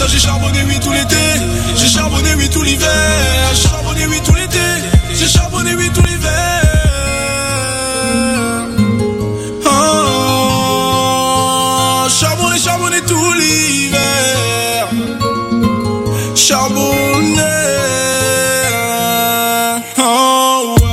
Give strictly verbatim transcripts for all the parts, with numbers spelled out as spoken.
j'ai charbonné oui tout l'été, j'ai charbonné oui tout l'hiver, j'ai charbonné oui tout l'été, j'ai charbonné oui tout l'hiver. Oh, charbonné, charbonné tout l'hiver, charbonné. Oh ouais.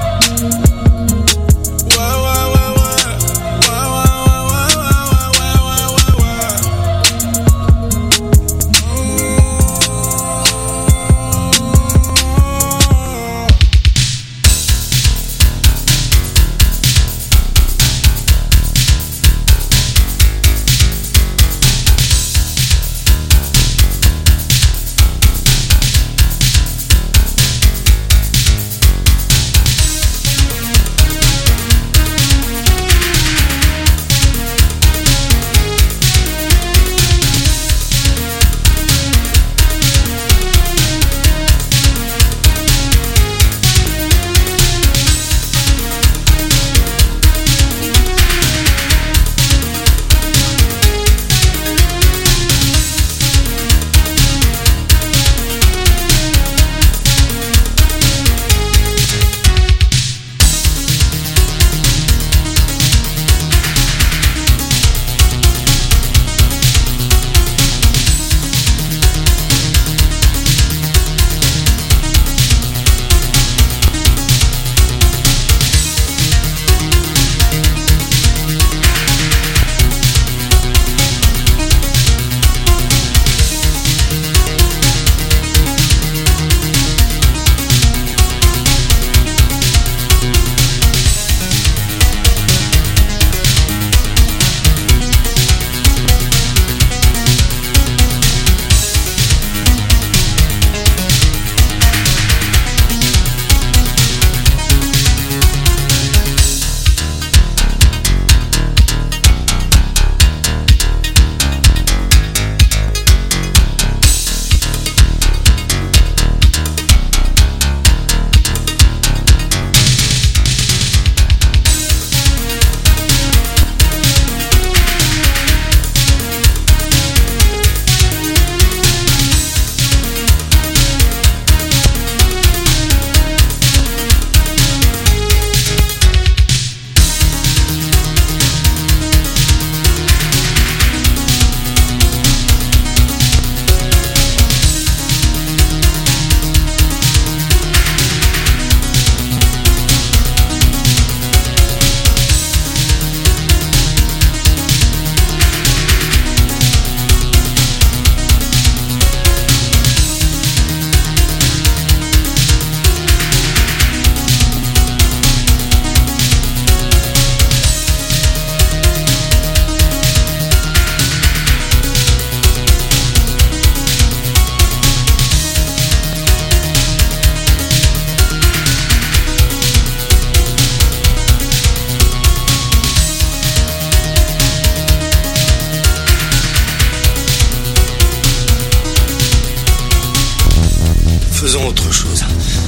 Faisons autre chose.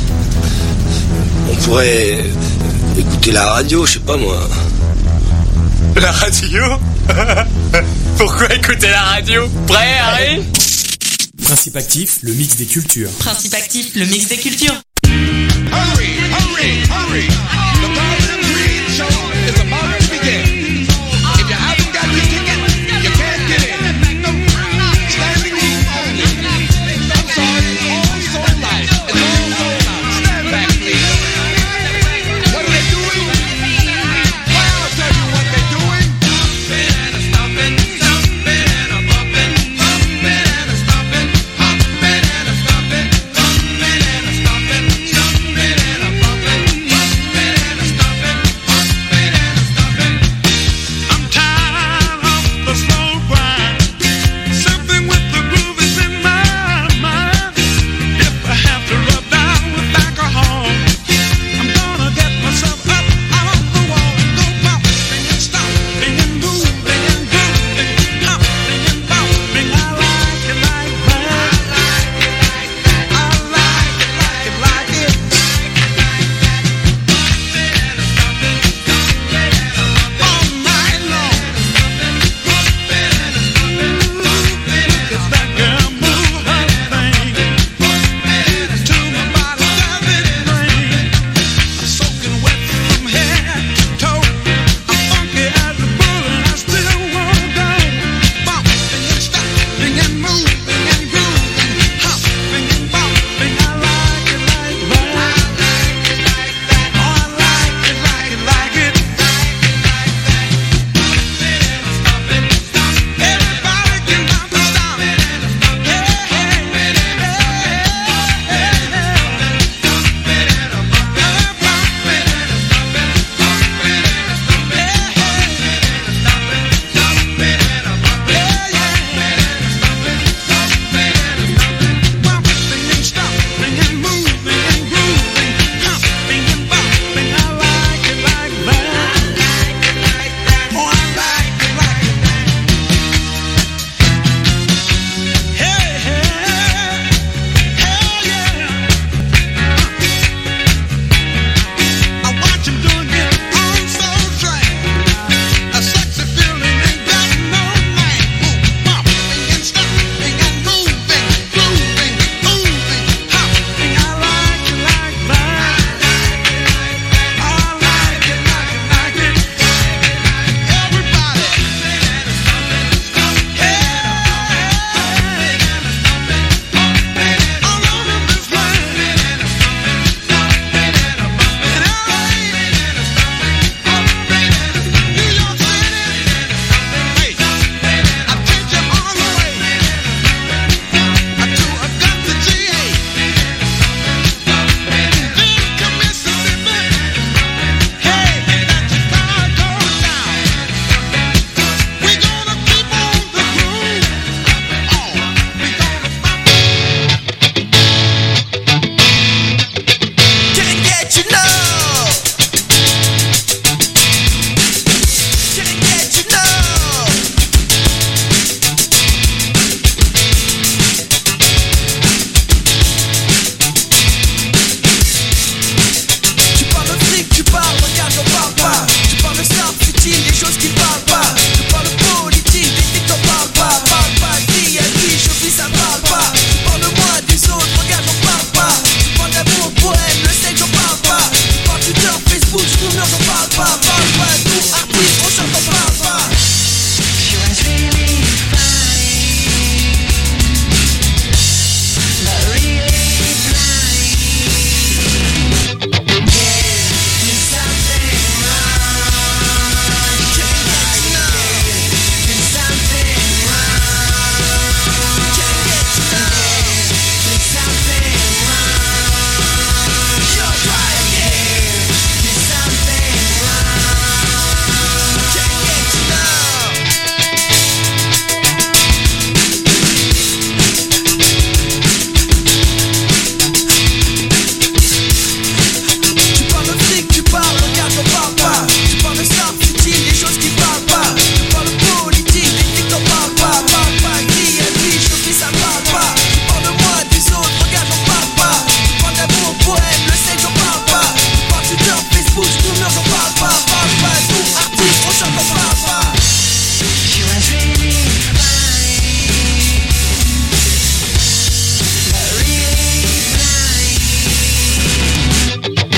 On pourrait écouter la radio, je sais pas moi. La radio? Pourquoi écouter la radio? Prêt, Harry? Principe actif, le mix des cultures. Principe actif, le mix des cultures. Hurry, hurry, hurry. The Golden Green Show is about to begin. If you haven't got your ticket, you can't get in. Standing room only. I'm sorry, all sold out. It's all sold out. Stand back, please. What are they doing? Well, I'll tell you what they're doing. Bumping and a stomping, stomping and a bumping, bumping and a stomping, hopping and a stomping, bumping and a stomping.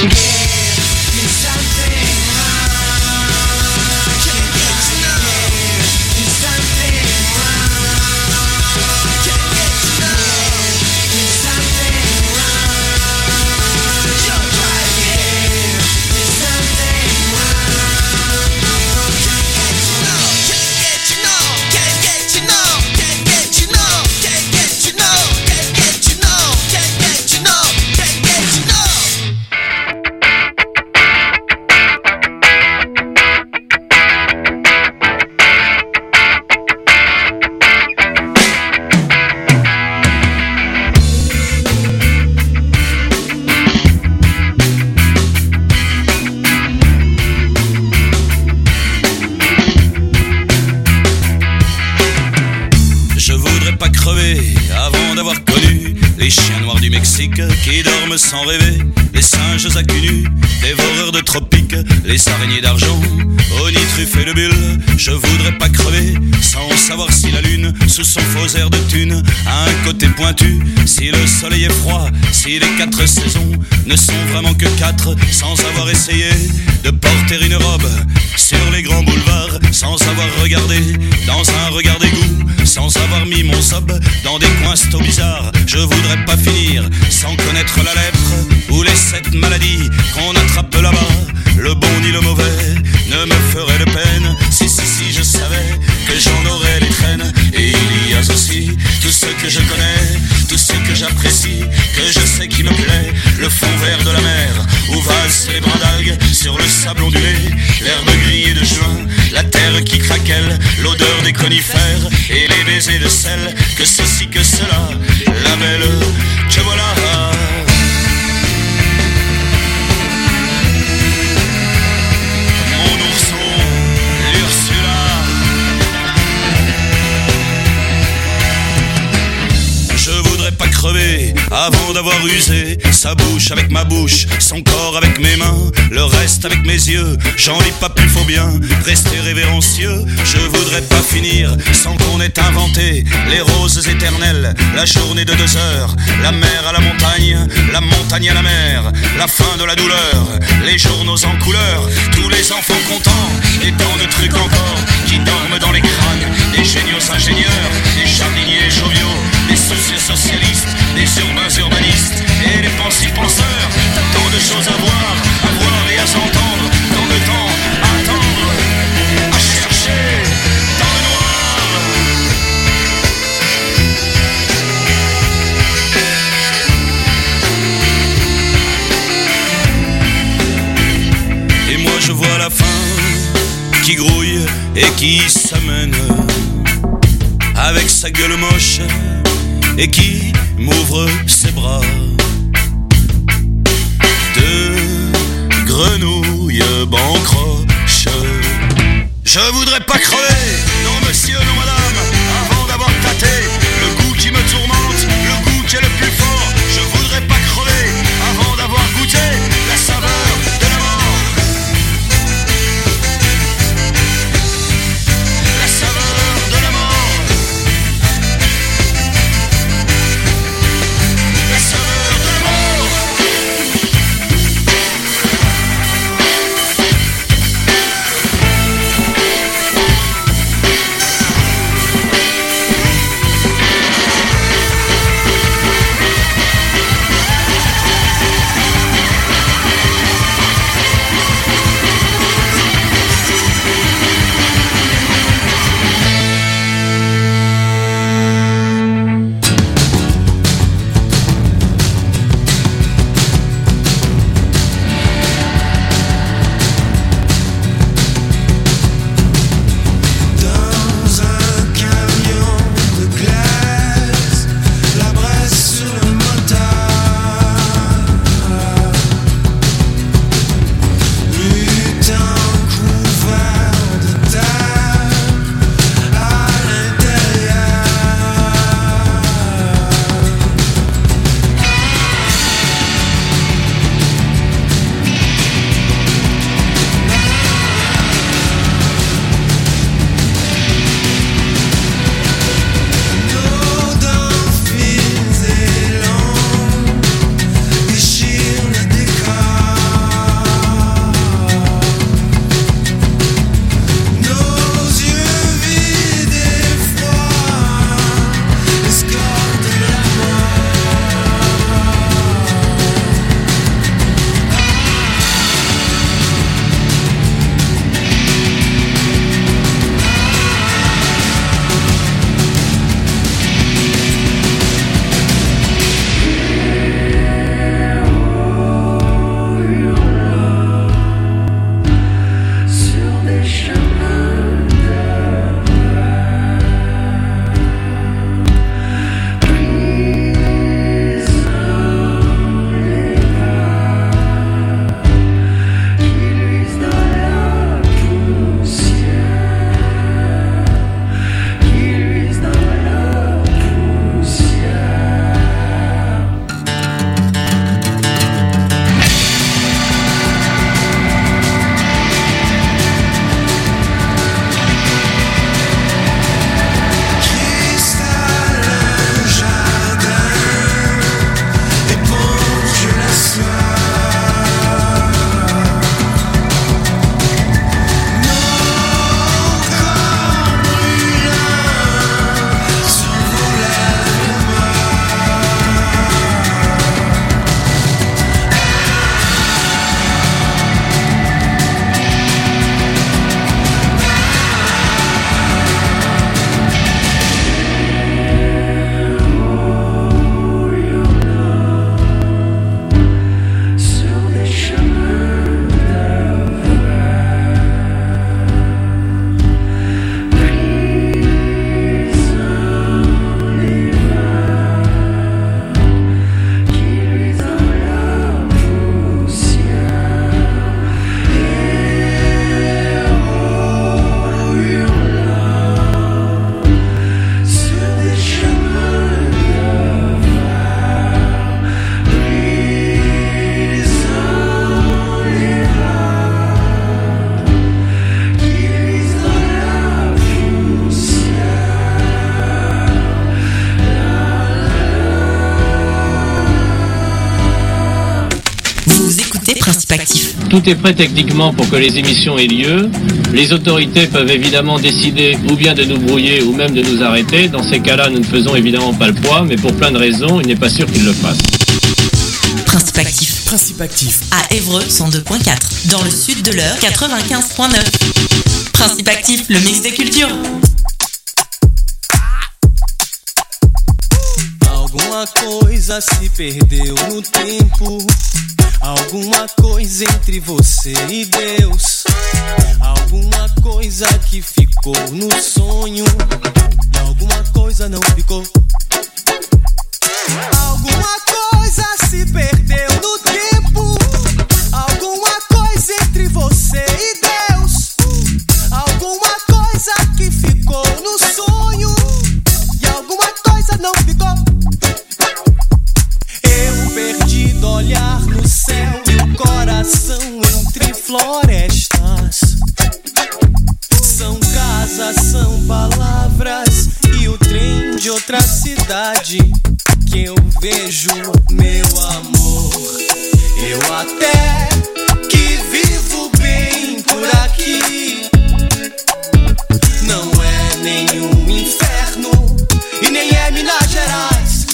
Qui dorment sans rêver, les singes à cul nu, dévoreurs de tropiques, les araignées d'argent, onitruffes de bulles. Je voudrais pas crever sans savoir si la lune, sous son faux air de thune, a un côté pointu, si le soleil est froid, si les quatre saisons ne sont vraiment que quatre, sans avoir essayé de porter une robe sur les grands boulevards, sans avoir regardé dans un regard d'égout, sans avoir mis mon sob dans des coins sto bizarres. Je voudrais pas finir sans connaître la lèpre ou les sept maladies qu'on attrape là-bas. Le bon ni le mauvais ne me ferait de peine. Si, si, si, je savais que j'en aurais les traînes. Et il y a aussi tout ce que je connais, tout ce que j'apprécie, que je sais qui me plaît. Le fond vert de la mer, où valsent les brins d'algues sur le sable ondulé, l'herbe grillée de juin, la terre qui craquelle, l'odeur des conifères et les baisers de sel. Que ceci, que cela, la belle, te voilà. Avant d'avoir usé sa bouche avec ma bouche, son corps avec mes mains, le reste avec mes yeux. J'en lis pas plus, faut bien rester révérencieux. Je voudrais pas finir sans qu'on ait inventé les roses éternelles, la journée de deux heures, la mer à la montagne, la montagne à la mer, la fin de la douleur, les journaux en couleur, tous les enfants contents, et tant de trucs encore qui dorment dans les crânes, des géniaux ingénieurs, des jardiniers joviaux, des sociaux socialistes, des urbains urbanistes et les pensifs penseurs. Tant de choses à voir, à voir et à s'entendre, tant de temps à attendre, à chercher dans le noir. Et moi je vois la faim qui grouille et qui s'amène avec sa gueule moche et qui m'ouvre ses bras. Deux grenouilles bancroches. Je voudrais pas crever, non monsieur, non madame, avant d'avoir tâté le goût qui me tourmente, le goût qui est le plus fort. Je voudrais pas crever avant d'avoir goûté la saveur de la mort. La saveur de la mort. Principe actif. Tout est prêt techniquement pour que les émissions aient lieu. Les autorités peuvent évidemment décider ou bien de nous brouiller ou même de nous arrêter. Dans ces cas-là, nous ne faisons évidemment pas le poids, mais pour plein de raisons, il n'est pas sûr qu'ils le fassent. Principe actif. Principe actif. À Évreux, cent deux virgule quatre. Dans le sud de l'Eure, quatre-vingt-quinze virgule neuf. Principe actif, le mix des cultures. Alguma coisa se perdeu no tempo. Alguma coisa entre você e Deus. Alguma coisa que ficou no sonho. E alguma coisa não ficou. Alguma coisa se perdeu no tempo. Alguma coisa entre você e Deus. Alguma coisa que ficou no sonho. E alguma coisa não ficou. Eu perdido olhar no céu e o coração entre florestas. São casas, são palavras e o trem de outra cidade que eu vejo, meu amor. Eu até que vivo bem por aqui. Não é nenhum inferno e nem é Minas Gerais.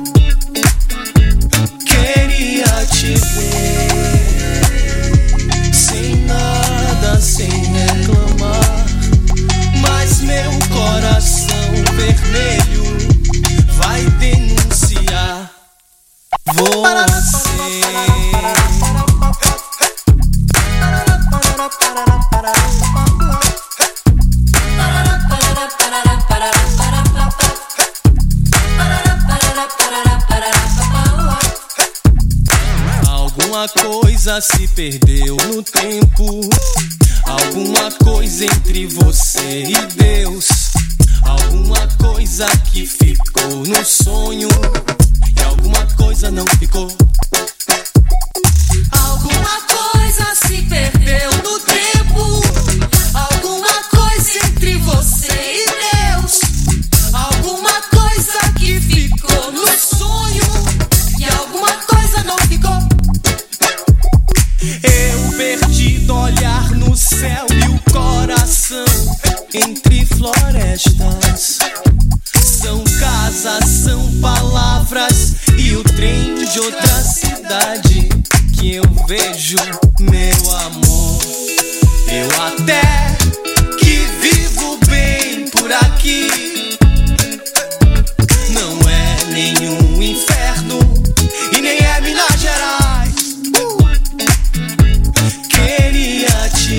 Queria te ver sem nada, sem reclamar, mas meu coração vermelho vai denunciar você. Alguma coisa se perdeu no tempo. Alguma coisa entre você e Deus. Alguma coisa que ficou no sonho. E alguma coisa não ficou. Alguma coisa se perdeu no tempo. Alguma coisa entre você e Deus. Alguma coisa que ficou no sonho. E alguma coisa não ficou. Eu perdido olhar no céu e o coração entre florestas. São casas, são palavras e o trem de outra cidade que eu vejo, meu amor. Eu até que vivo bem por aqui. Não é nenhum inferno e nem é Minas Gerais. Queria te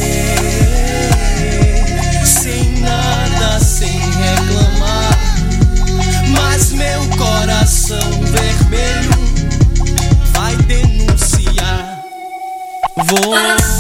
ver sem nada, sem reclamar, mas meu coração vermelho vai denunciar você.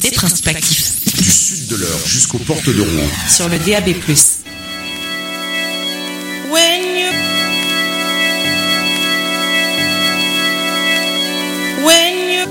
écoutez Principe Actif. Du sud de l'Eure jusqu'aux portes de Rouen. Sur le D A B plus. When you When you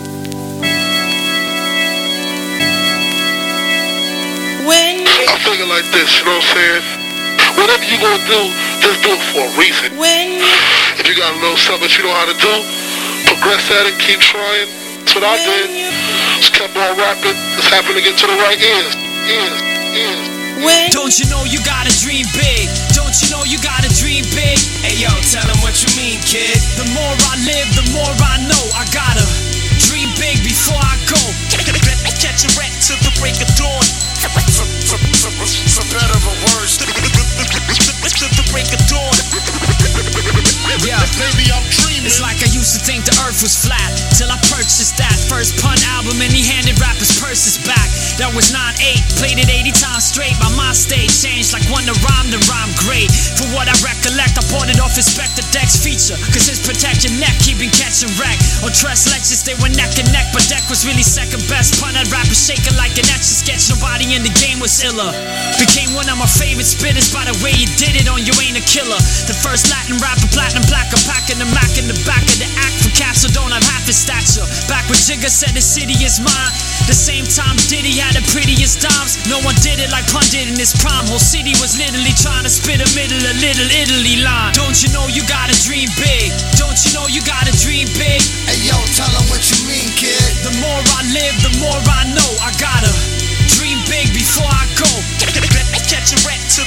When you I figure like this, you know what I'm saying? Whatever you gonna do, just do it for a reason. When you If you got a little something that you know how to do, progress at it, keep trying. That's what I did. Just kept on rapping. Just happened to get to the right ears. Ears. Ears. When Don't you know you gotta dream big? Don't you know you gotta dream big? Hey yo, tell them what you mean, kid. The more I live, the more I know. I gotta dream big before I go. Catch a rat till the break of dawn. For better or worse, till the break of dawn. Yeah, baby, I'm dreaming. It's like I used to think the earth was flat till I purchased that first pun album and he handed rappers purses back. That was nine eight, played it eighty times straight. My mind state changed like one to rhyme to rhyme great. For what I recollect, I bought it off Inspector Deck's feature. Cause his protect your neck, he been catching wreck. On Tress lectures, they were neck and neck, but Deck was really second best. Pun had rappers shaking like an etch a sketch. Nobody in the game was iller. Became one of my favorite spitters by the way he did it on You Ain't a Killer. The first Latin rapper, platinum plaque, packing the Mac in the back of the act for cats who don't have half his stature. Back when Jigga said the city is mine, the same time Diddy had the prettiest dimes. No one did it like Pun did in his prime. Whole city was literally trying to spit a middle of Little Italy line. Don't you know you gotta dream big? Don't you know you gotta dream big?